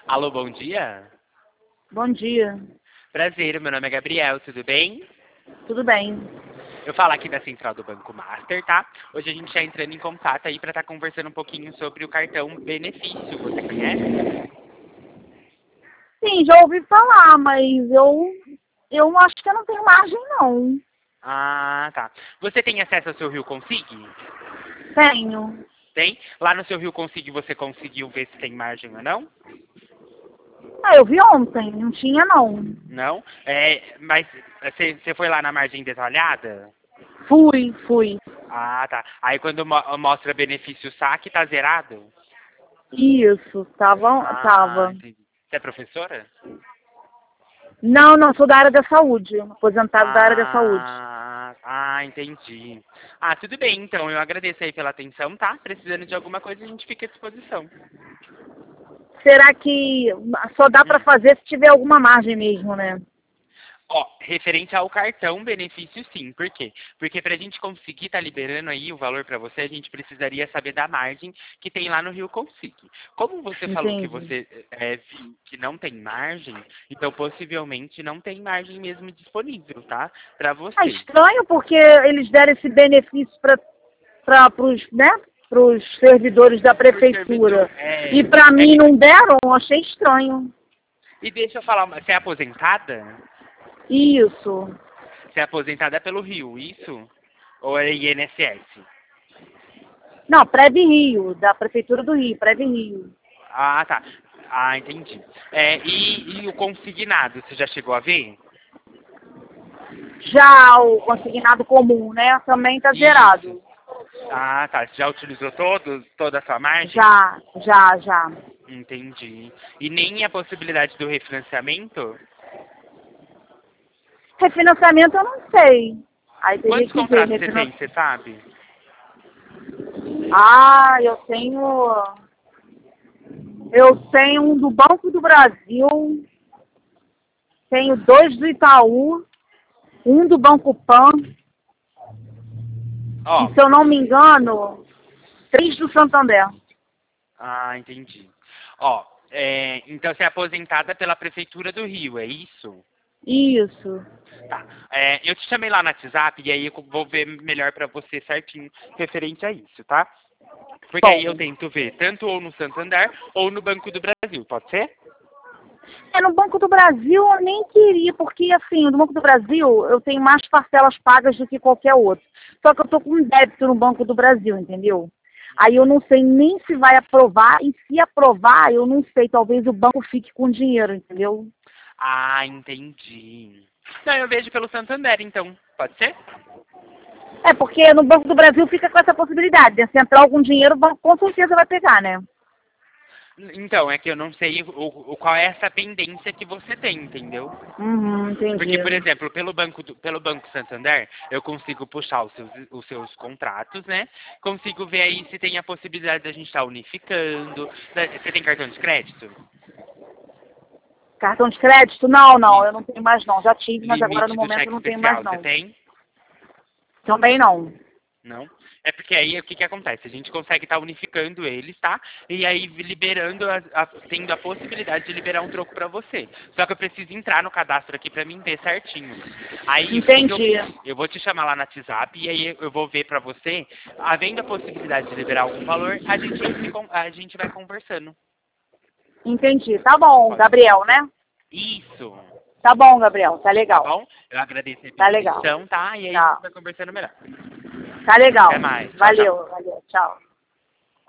Alô, bom dia. Bom dia. Prazer, meu nome é Gabriel, tudo bem? Tudo bem? Eu falo aqui da Central do Banco Master, tá? Hoje a gente está entrando em contato aí para estar conversando um pouquinho sobre o cartão benefício. Você conhece? Sim, já ouvi falar, mas eu acho que eu não tenho margem, não. Ah, tá. Você tem acesso ao seu Rio Consig? Tenho. Tem? Lá no seu Rio Consig você conseguiu ver se tem margem ou não? Ah, eu vi ontem, não tinha, não. Não? Mas você foi lá na margem detalhada? Fui. Ah, tá. Aí quando mostra benefício saque, tá zerado? Isso, Ah, tava. entendi. Você é professora? Não, sou da área da saúde, aposentado da área da saúde. Entendi. Ah, tudo bem, então. Eu agradeço aí pela atenção, tá? Precisando de alguma coisa, a gente fica à disposição. Será que só dá pra Hum. fazer se tiver alguma margem mesmo, né? Ó, referente ao cartão benefício, sim. Por quê? Porque para a gente conseguir estar liberando aí o valor para você, a gente precisaria saber da margem que tem lá no Rio Consig. Como você falou que Entendi. você viu que não tem margem, então possivelmente não tem margem mesmo disponível, tá? Para É você. estranho porque eles deram esse benefício pros, né, pros servidores da Por servidor. prefeitura. E pra mim não deram, achei estranho. E deixa eu falar, você é aposentada? Isso. Você é aposentada pelo Rio, isso? Ou é INSS? Não, Preve Rio, da prefeitura do Rio, Preve Rio. Ah, tá. Ah, entendi. E o consignado, você já chegou a ver? Já o consignado comum, né, também tá Isso. zerado. Ah, tá. Você já utilizou toda a sua margem? Já. Entendi. E nem a possibilidade do refinanciamento? Refinanciamento eu não sei. Aí teria Quantos que ver, contratos você tem, você sabe? Ah, eu tenho um do Banco do Brasil, tenho 2 do Itaú, um do Banco Pan, e Ó, se eu não me engano, 3 do Santander. entendi. Ó, então você é aposentada pela Prefeitura do Rio, é isso? Isso. Tá. Eu te chamei lá no WhatsApp e aí eu vou ver melhor pra você certinho referente a isso, tá? Porque aí eu Bom, tento ver tanto ou no Santander ou no Banco do Brasil, pode ser? no Banco do Brasil eu nem queria, porque assim, no Banco do Brasil eu tenho mais parcelas pagas do que qualquer outro. Só que eu tô com um débito no Banco do Brasil, entendeu? Aí eu não sei nem se vai aprovar, e se aprovar, eu não sei, talvez o banco fique com dinheiro, entendeu? Ah, entendi. Não, eu vejo pelo Santander, então. Pode ser? É, porque no Banco do Brasil fica com essa possibilidade, né? Se entrar algum dinheiro, o banco com certeza vai pegar, né? Então, é que eu não sei qual é essa pendência que você tem, entendeu? Porque, Entendi. por exemplo, pelo Banco Santander, eu consigo puxar os seus contratos, né? Consigo ver aí se tem a possibilidade da gente estar unificando. Você tem cartão de crédito? Cartão de crédito? Não, eu não Isso. tenho mais não. Já tive, mas agora no Limite do momento eu cheque não tenho mais especial, você não. tem? Também não. Não? É porque aí o que que acontece? A gente consegue estar unificando eles, tá? E aí liberando, tendo a possibilidade de liberar um troco pra você. Só que eu preciso entrar no cadastro aqui pra mim ver certinho. Aí o que que eu Entendi. fiz? Eu vou te chamar lá no WhatsApp e aí eu vou ver pra você, havendo a possibilidade de liberar algum valor, a gente vai conversando. Entendi. Tá bom, Pode Gabriel, ser? né? Isso. Tá bom, Gabriel. Tá Tá legal. bom? Eu agradeço aí Tá pela legal. atenção, tá? E aí a gente Tá. vai conversando melhor. Tá Até legal. mais. Tchau, tchau. Valeu. Tchau.